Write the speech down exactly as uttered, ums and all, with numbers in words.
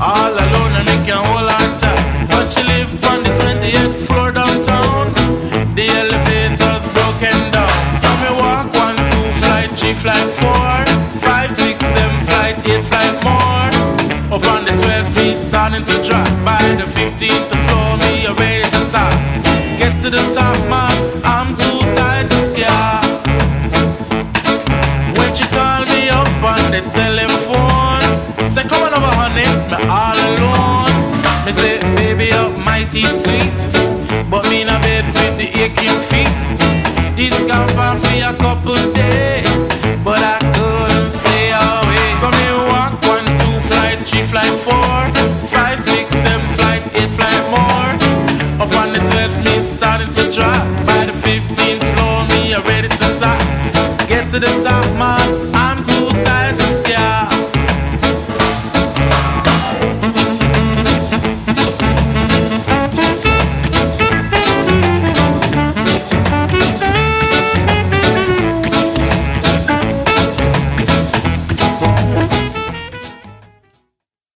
all alone and I can hold on tight. But she live on the twenty-eighth floor downtown. The elevator's broken down. So me walk one, two, flight three, flight four, five, six, seven, flight eight, flight more. Up on the twelfth, me starting to drop. By the fifteenth floor, me a ready to stop. Get to the top, man, I'm too tired to scare. When she call me up on the telephone, say come on over honey, me all alone. Me say baby you're mighty sweet, but me in a bed with the aching feet. This can for a couple days, but I couldn't stay away. So me walk one, two, flight three, flight four,